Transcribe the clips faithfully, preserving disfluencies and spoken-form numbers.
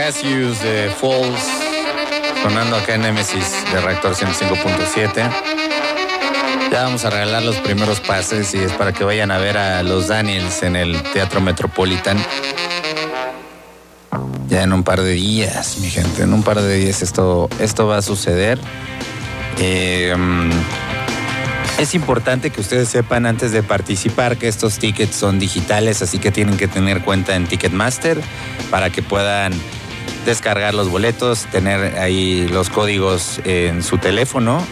Cassius de Falls, sonando acá en Nemesis de Reactor ciento cinco punto siete. Ya vamos a regalar los primeros pases y es para que vayan a ver a los Daniels en el Teatro Metropolitan. Ya en un par de días, mi gente, en un par de días esto, esto va a suceder. Eh, es importante que ustedes sepan antes de participar que estos tickets son digitales, así que tienen que tener cuenta en Ticketmaster para que puedan descargar los boletos, tener ahí los códigos en su teléfono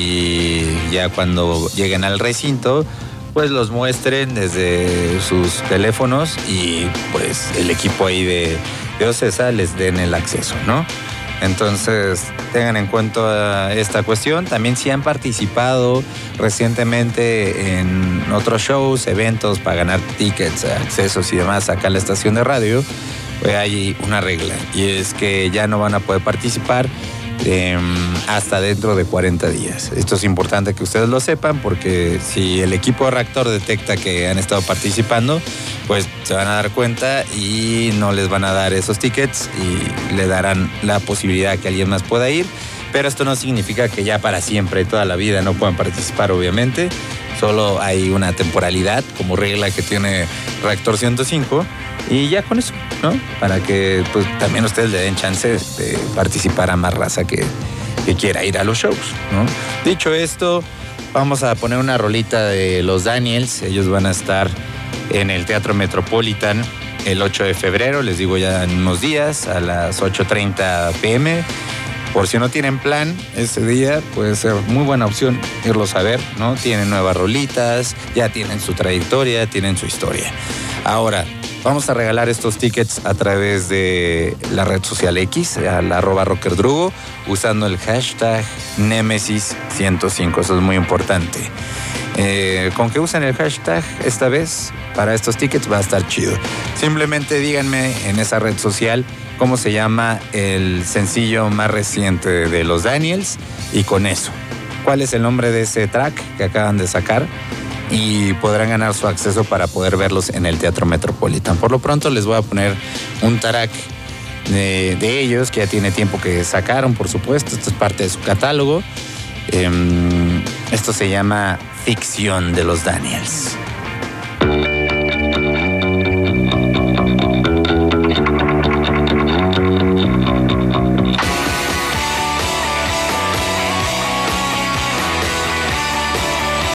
y ya cuando lleguen al recinto pues los muestren desde sus teléfonos y pues el equipo ahí de, de Ocesa les den el acceso, ¿no? Entonces tengan en cuenta esta cuestión. También si han participado recientemente en otros shows, eventos para ganar tickets, accesos y demás acá a la estación de radio, pues hay una regla y es que ya no van a poder participar eh, hasta dentro de cuarenta días. Esto es importante que ustedes lo sepan porque si el equipo de Reactor detecta que han estado participando, pues se van a dar cuenta y no les van a dar esos tickets y le darán la posibilidad que alguien más pueda ir. Pero esto no significa que ya para siempre, toda la vida, no puedan participar, obviamente. Solo hay una temporalidad como regla que tiene Reactor ciento cinco y ya con eso, ¿no? Para que pues, también ustedes le den chance de participar a más raza que, que quiera ir a los shows, ¿no? Dicho esto, vamos a poner una rolita de los Daniels. Ellos van a estar en el Teatro Metropolitan el ocho de febrero, les digo ya en unos días, a las ocho treinta pm. Por si no tienen plan ese día, puede ser muy buena opción irlos a ver, ¿no? Tienen nuevas rolitas, ya tienen su trayectoria, tienen su historia. Ahora, vamos a regalar estos tickets a través de la red social X, al arroba rockerdrugo, usando el hashtag Nemesis ciento cinco. Eso es muy importante. Eh, con que usen el hashtag esta vez para estos tickets va a estar chido. Simplemente díganme en esa red social cómo se llama el sencillo más reciente de los Daniels y con eso, cuál es el nombre de ese track que acaban de sacar y podrán ganar su acceso para poder verlos en el Teatro Metropolitan. Por lo pronto les voy a poner un track de, de ellos que ya tiene tiempo que sacaron, por supuesto. Esto es parte de su catálogo. Eh, esto se llama Ficción de los Daniels.